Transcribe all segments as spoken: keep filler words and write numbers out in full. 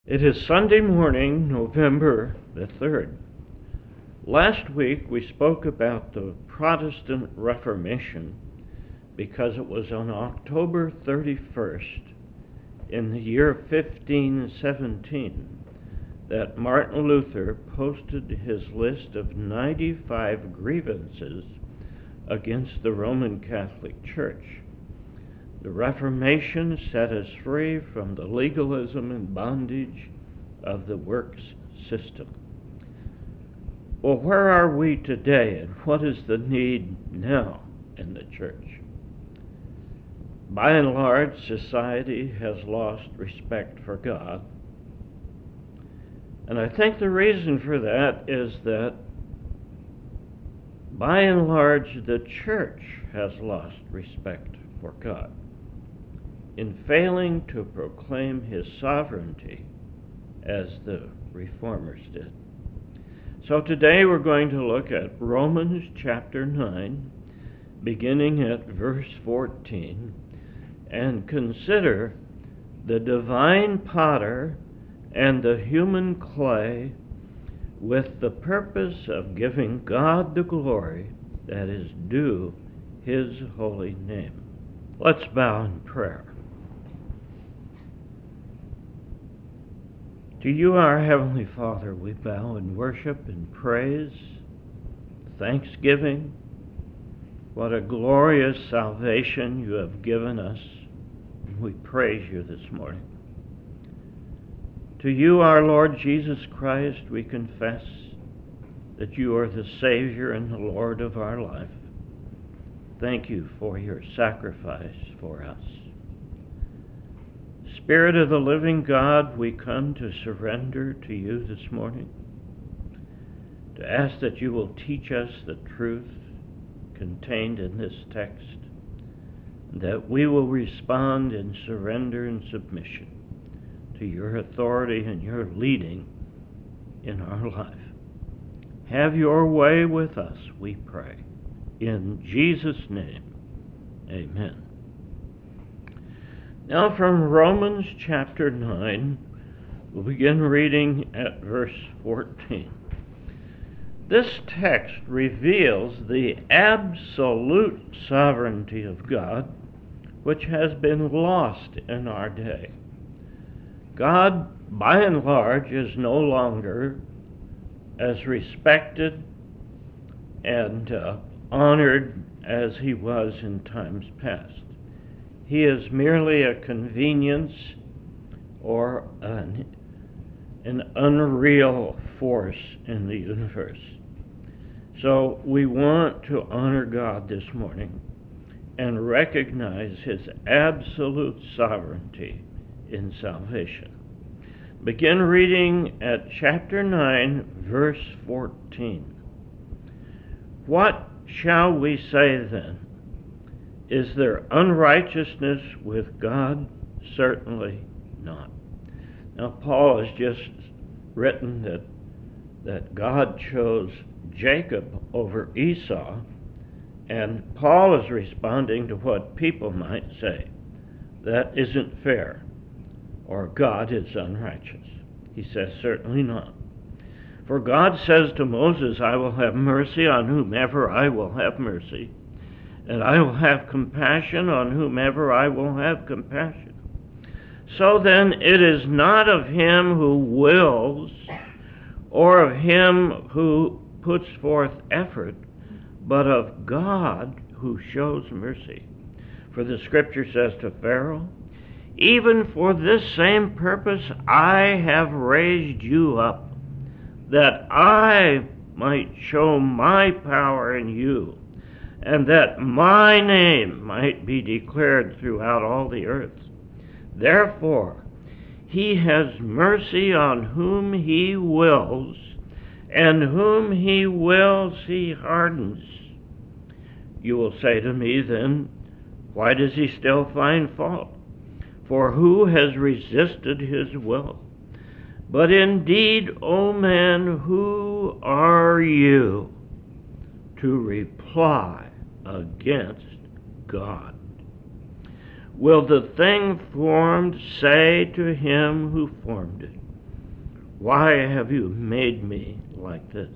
It is Sunday morning, November the third. Last week we spoke about the Protestant Reformation because it was on October thirty-first in the year fifteen seventeen that Martin Luther posted his list of ninety-five grievances against the Roman Catholic Church. The Reformation set us free from the legalism and bondage of the works system. Well, where are we today, and what is the need now in the church? By and large, society has lost respect for God. And I think the reason for that is that, by and large, the church has lost respect for God in failing to proclaim his sovereignty as the reformers did. So today we're going to look at Romans chapter nine, beginning at verse fourteen, and consider the divine potter and the human clay with the purpose of giving God the glory that is due his holy name. Let's bow in prayer. To you, our Heavenly Father, we bow in worship and praise, thanksgiving. What a glorious salvation you have given us. We praise you this morning. To you, our Lord Jesus Christ, we confess that you are the Savior and the Lord of our life. Thank you for your sacrifice for us. Spirit of the living God, we come to surrender to you this morning, to ask that you will teach us the truth contained in this text, that we will respond in surrender and submission to your authority and your leading in our life. Have your way with us, we pray. In Jesus' name, amen. Now from Romans chapter nine, we'll begin reading at verse fourteen. This text reveals the absolute sovereignty of God, which has been lost in our day. God, by and large, is no longer as respected and uh, honored as he was in times past. He is merely a convenience or an, an unreal force in the universe. So we want to honor God this morning and recognize his absolute sovereignty in salvation. Begin reading at chapter nine, verse fourteen. What shall we say then? Is there unrighteousness with God? Certainly not. Now, Paul has just written that, that God chose Jacob over Esau, and Paul is responding to what people might say. That isn't fair, or God is unrighteous. He says, certainly not. For God says to Moses, I will have mercy on whomever I will have mercy, and I will have compassion on whomever I will have compassion. So then it is not of him who wills or of him who puts forth effort, but of God who shows mercy. For the scripture says to Pharaoh, even for this same purpose I have raised you up, that I might show my power in you, and that my name might be declared throughout all the earth. Therefore, he has mercy on whom he wills, and whom he wills he hardens. You will say to me then, why does he still find fault? For who has resisted his will? But indeed, O man, who are you to reply against God? Will the thing formed say to him who formed it, why have you made me like this?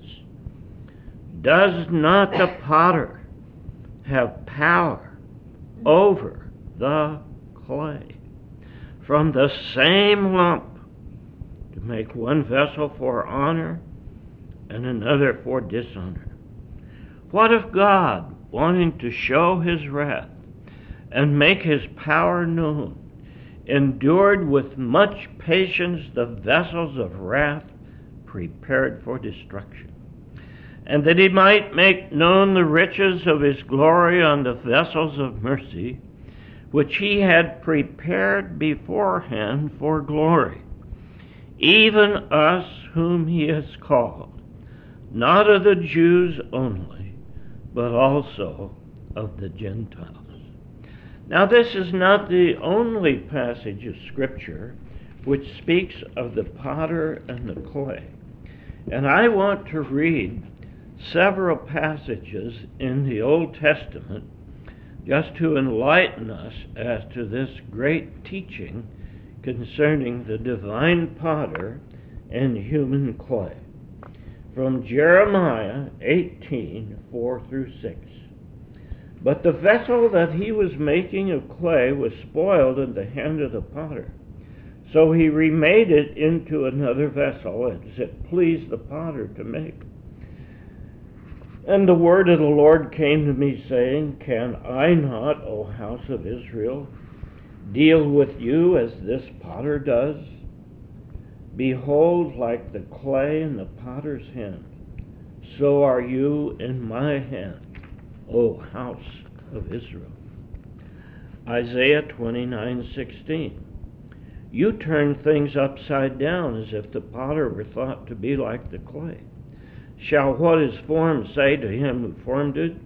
Does not the potter have power over the clay from the same lump to make one vessel for honor and another for dishonor? What if God, wanting to show his wrath and make his power known, endured with much patience the vessels of wrath prepared for destruction, and that he might make known the riches of his glory on the vessels of mercy, which he had prepared beforehand for glory, even us whom he has called, not of the Jews only, but also of the Gentiles. Now, this is not the only passage of Scripture which speaks of the potter and the clay. And I want to read several passages in the Old Testament just to enlighten us as to this great teaching concerning the divine potter and human clay. From Jeremiah eighteen, four through six. But the vessel that he was making of clay was spoiled in the hand of the potter. So he remade it into another vessel, as it pleased the potter to make. And the word of the Lord came to me, saying, Can I not, O house of Israel, deal with you as this potter does? Behold, like the clay in the potter's hand, so are you in my hand, O house of Israel. Isaiah twenty-nine sixteen. You turn things upside down as if the potter were thought to be like the clay. Shall what is formed say to him who formed it,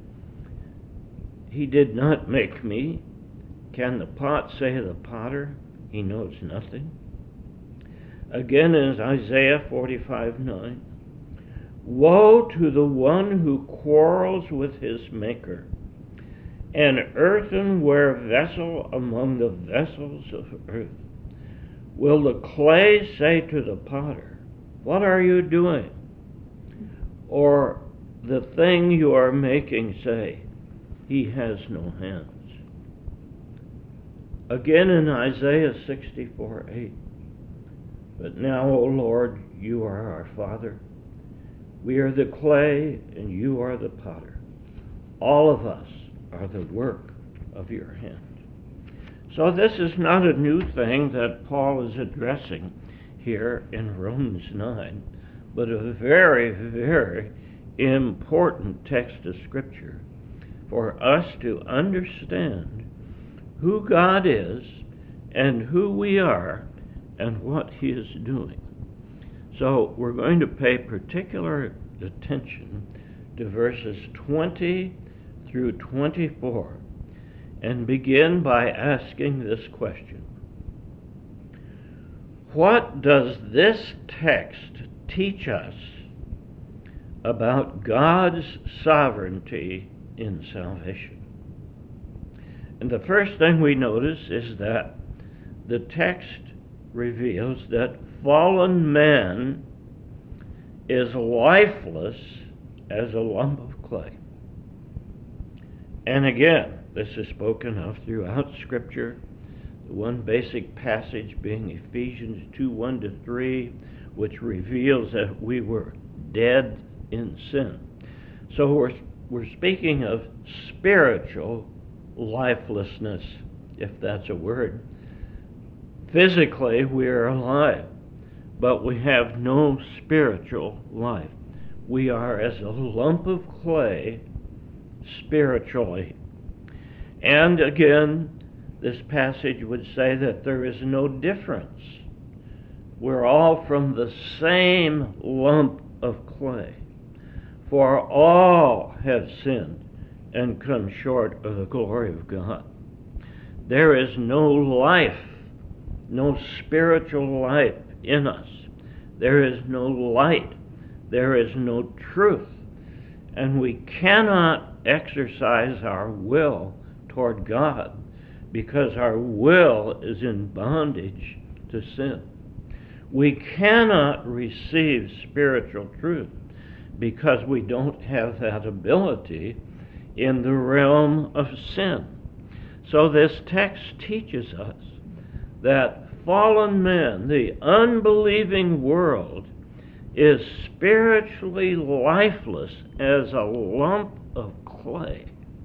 He did not make me? Can the pot say to the potter, He knows nothing? Again in Isaiah forty-five nine. Woe to the one who quarrels with his maker, an earthenware vessel among the vessels of earth. Will the clay say to the potter, What are you doing? Or the thing you are making say, He has no hands. Again in Isaiah sixty-four eight. But now, O Lord, you are our Father. We are the clay, and you are the potter. All of us are the work of your hand. So this is not a new thing that Paul is addressing here in Romans nine, but a very, very important text of Scripture for us to understand who God is and who we are and what he is doing. So we're going to pay particular attention to verses twenty through twenty-four and begin by asking this question. What does this text teach us about God's sovereignty in salvation? And the first thing we notice is that the text reveals that fallen man is lifeless as a lump of clay. And again, this is spoken of throughout Scripture, the one basic passage being Ephesians two, one to three, which reveals that we were dead in sin. So we're, we're speaking of spiritual lifelessness, if that's a word. Physically, we are alive, but we have no spiritual life. We are as a lump of clay spiritually. And again, this passage would say that there is no difference. We're all from the same lump of clay. For all have sinned and come short of the glory of God. There is no life, no spiritual life in us. There is no light. There is no truth. And we cannot exercise our will toward God because our will is in bondage to sin. We cannot receive spiritual truth because we don't have that ability in the realm of sin. So this text teaches us that fallen man, the unbelieving world, is spiritually lifeless as a lump of clay.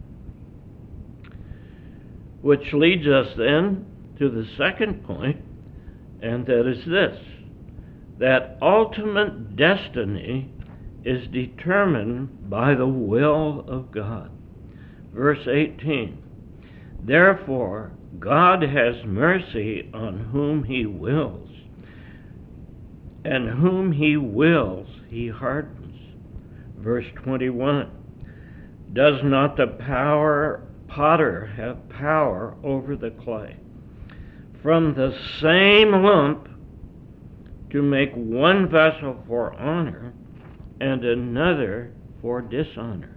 Which leads us then to the second point, and that is this, that ultimate destiny is determined by the will of God. Verse eighteen, therefore God has mercy on whom he wills, and whom he wills he hardens. Verse twenty-one, does not the power potter have power over the clay, from the same lump to make one vessel for honor and another for dishonor?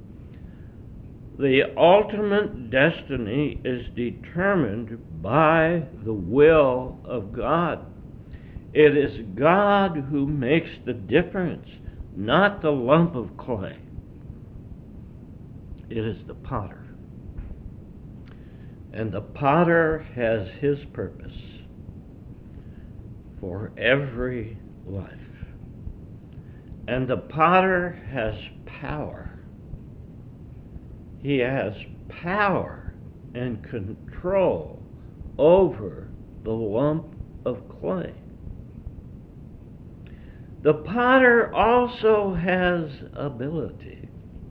The ultimate destiny is determined by the will of God. It is God who makes the difference, not the lump of clay. It is the potter. And the potter has his purpose for every life. And the potter has power. He has power and control over the lump of clay. The potter also has ability.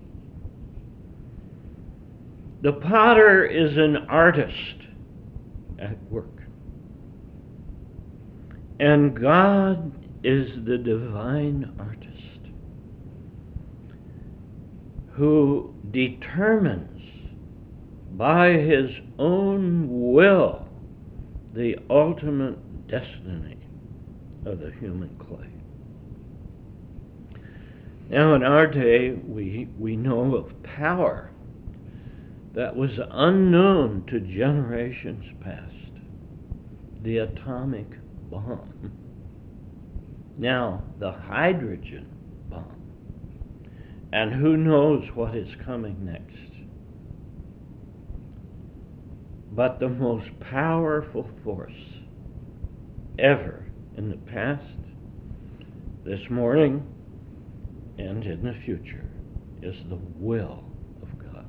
The potter is an artist at work. And God is the divine artist who determines by his own will the ultimate destiny of the human clay. Now in our day, we, we know of power that was unknown to generations past, the atomic bomb. Now, the hydrogen bomb. And who knows what is coming next. But the most powerful force ever in the past, this morning, and in the future is the will of God.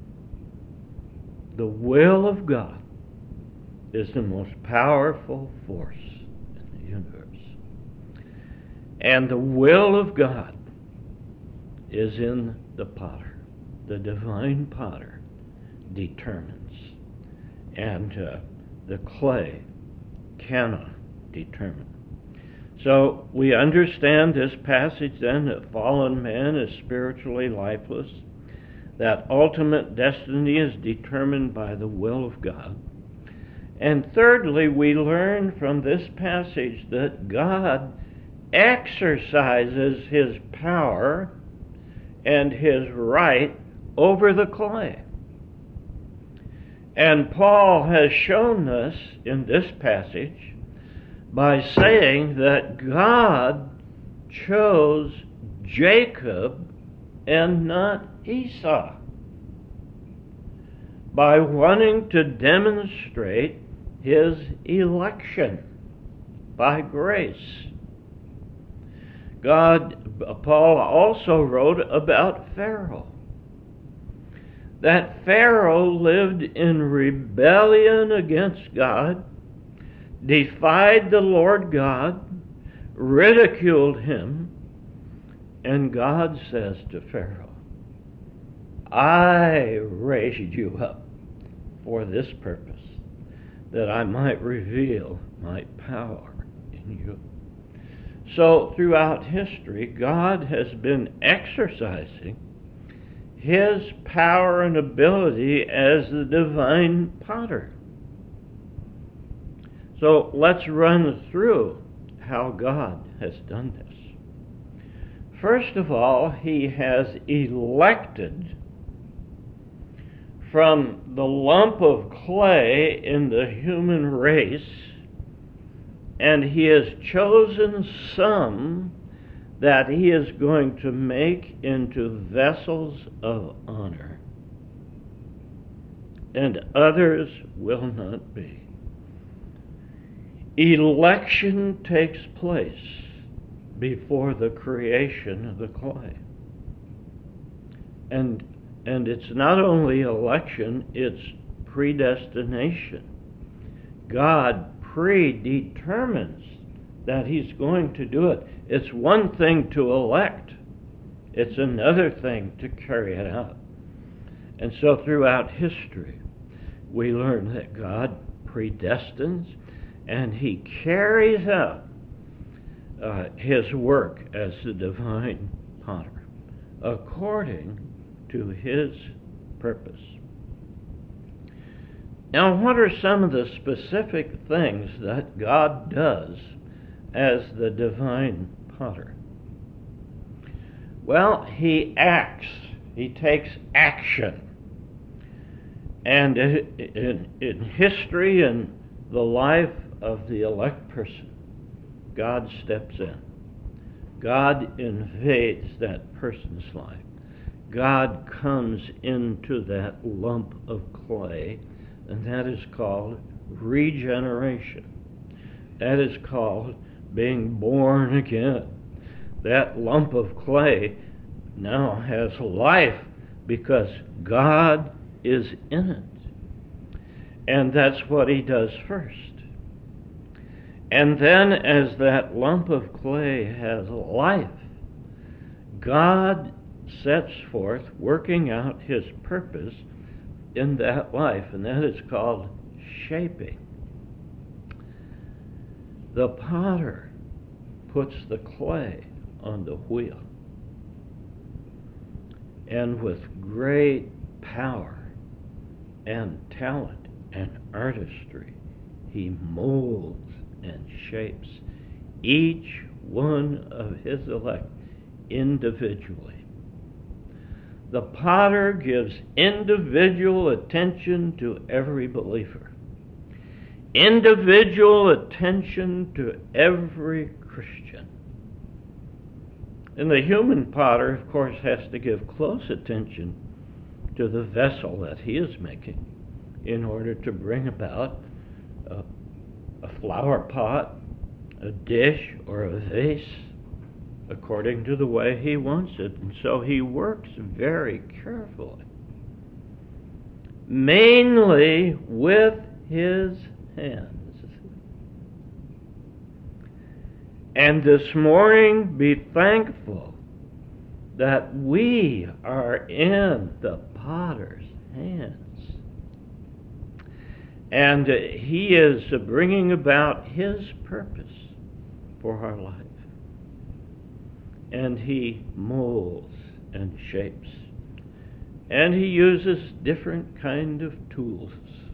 The will of God is the most powerful force in the universe. And the will of God is in the potter. The divine potter determines. And uh, the clay cannot determine. So we understand this passage then that fallen man is spiritually lifeless, that ultimate destiny is determined by the will of God. And thirdly, we learn from this passage that God exercises his power and his right over the clay. And Paul has shown us in this passage by saying that God chose Jacob and not Esau, by wanting to demonstrate his election by grace. God, Paul also wrote about Pharaoh, that Pharaoh lived in rebellion against God, defied the Lord God, ridiculed him, and God says to Pharaoh, I raised you up for this purpose, that I might reveal my power in you. So throughout history, God has been exercising his power and ability as the divine potter. So let's run through how God has done this. First of all, he has elected from the lump of clay in the human race And he has chosen some that he is going to make into vessels of honor, and others will not be. Election takes place before the creation of the clay. And, and it's not only election, it's predestination. God predetermines that he's going to do it. It's one thing to elect. It's another thing to carry it out. And so throughout history, we learn that God predestines and he carries out uh, his work as the divine potter according to his purpose. Now, what are some of the specific things that God does as the divine potter? Well, he acts. He takes action. And in, in history and the life of the elect person, God steps in. God invades that person's life. God comes into that lump of clay, and that is called regeneration. That is called being born again. That lump of clay now has life because God is in it. And that's what he does first. And then as that lump of clay has life, God sets forth working out his purpose in that life, and that is called shaping. The potter puts the clay on the wheel, and with great power and talent and artistry, he molds and shapes each one of his elect individually. The potter gives individual attention to every believer, individual attention to every Christian. And the human potter, of course, has to give close attention to the vessel that he is making in order to bring about a, a flower pot, a dish, or a vase according to the way he wants it. And so he works very carefully, mainly with his hands. And this morning, be thankful that we are in the potter's hands. And he is bringing about his purpose for our life. And he molds and shapes. And he uses different kind of tools.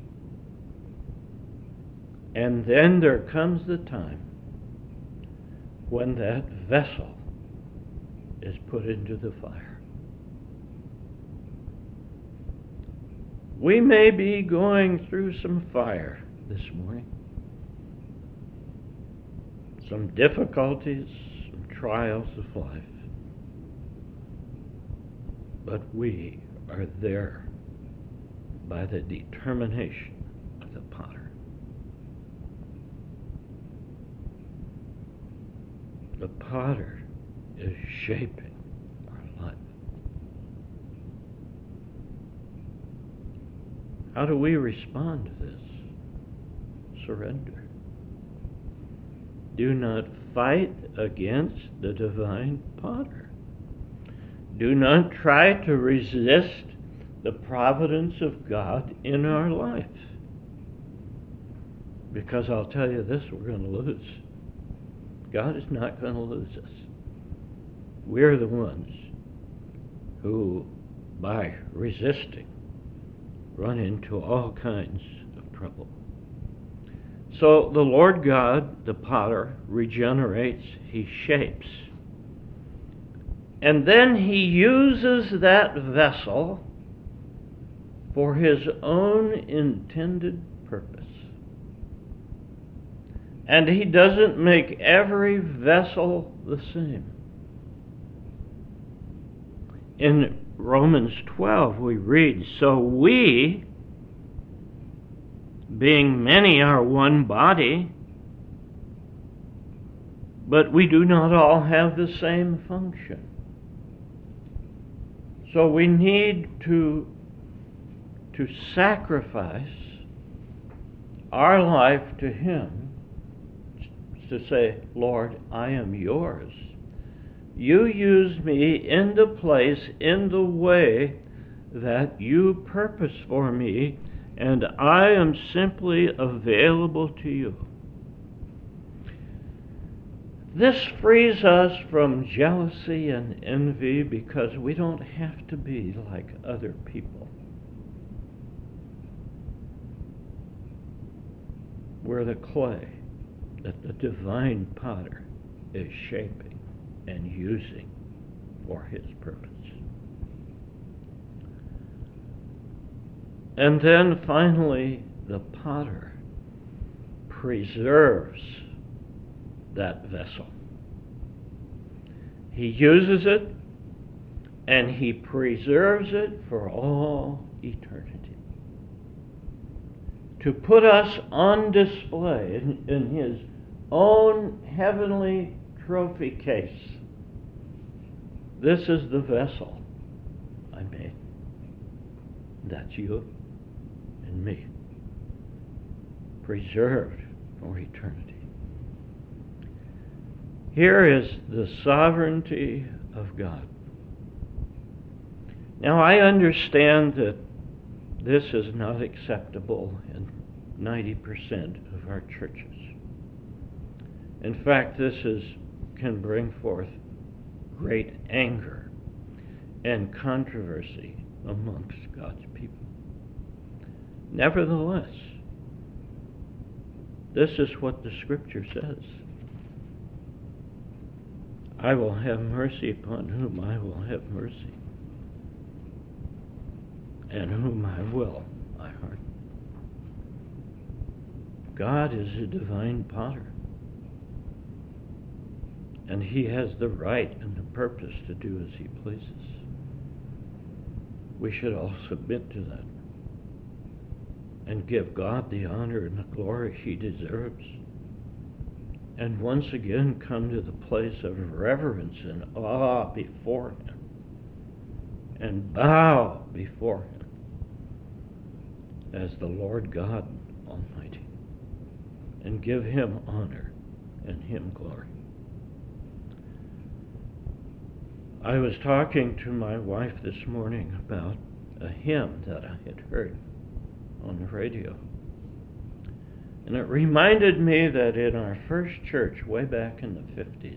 And then there comes the time when that vessel is put into the fire. We may be going through some fire this morning, some difficulties, some trials of life, but we are there by the determination of the potter. The potter is shaping our life. How do we respond to this? Surrender. Do not fight against the divine potter. Do not try to resist the providence of God in our life. Because I'll tell you this, we're going to lose. God is not going to lose us. We're the ones who, by resisting, run into all kinds of trouble. So the Lord God, the potter, regenerates, he shapes. And then he uses that vessel for his own intended purpose. And he doesn't make every vessel the same. In Romans twelve we read, "So we, being many, are one body, but we do not all have the same function." So we need to, to sacrifice our life to him, to say, "Lord, I am yours. You use me in the place, in the way that you purpose for me, and I am simply available to you." This frees us from jealousy and envy because we don't have to be like other people. We're the clay that the divine potter is shaping and using for his purpose. And then finally, the potter preserves that vessel. He uses it and he preserves it for all eternity, to put us on display in, in his own heavenly trophy case. This is the vessel I made. That's you and me, preserved for eternity. Here is the sovereignty of God. Now, I understand that this is not acceptable in ninety percent of our churches. In fact, this is, can bring forth great anger and controversy amongst God's people. Nevertheless, this is what the Scripture says. I will have mercy upon whom I will have mercy, and whom I will I harden. God is a divine potter, and he has the right and the purpose to do as he pleases. We should all submit to that and give God the honor and the glory he deserves, and once again come to the place of reverence and awe before him, and bow before him as the Lord God Almighty, and give him honor and him glory. I was talking to my wife this morning about a hymn that I had heard on the radio. And it reminded me that in our first church, way back in the fifties,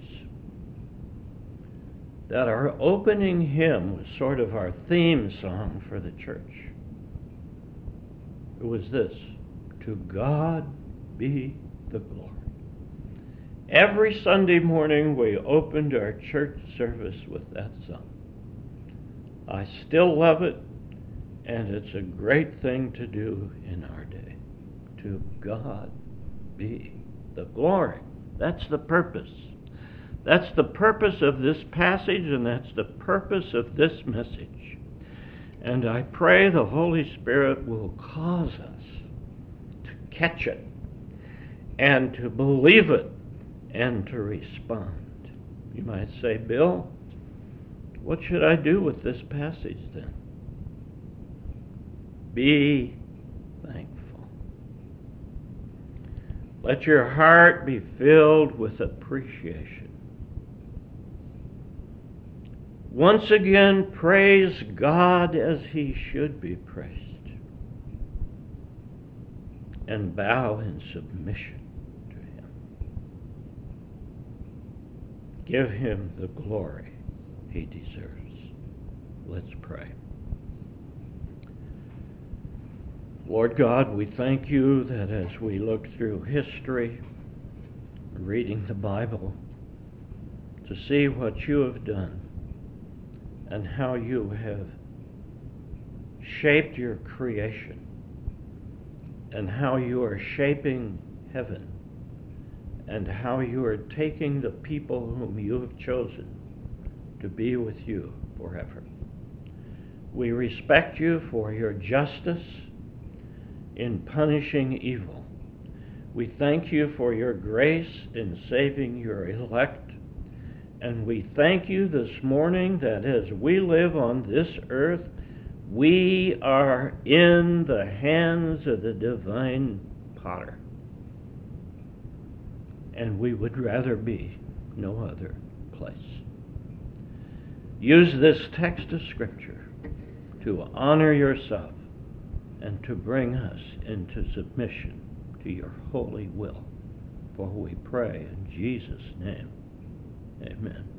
that our opening hymn was sort of our theme song for the church. It was this: "To God be the glory." Every Sunday morning we opened our church service with that song. I still love it, and it's a great thing to do in our day. To God be the glory. That's the purpose. That's the purpose of this passage, and that's the purpose of this message. And I pray the Holy Spirit will cause us to catch it and to believe it and to respond. You might say, "Bill, what should I do with this passage then?" Be thankful. Let your heart be filled with appreciation. Once again, praise God as he should be praised, and bow in submission to him. Give him the glory he deserves. Let's pray. Lord God, we thank you that as we look through history, reading the Bible, to see what you have done and how you have shaped your creation and how you are shaping heaven and how you are taking the people whom you have chosen to be with you forever. We respect you for your justice in punishing evil. We thank you for your grace in saving your elect. And we thank you this morning that as we live on this earth, we are in the hands of the divine potter. And we would rather be no other place. Use this text of Scripture to honor yourself and to bring us into submission to your holy will. For we pray in Jesus' name. Amen.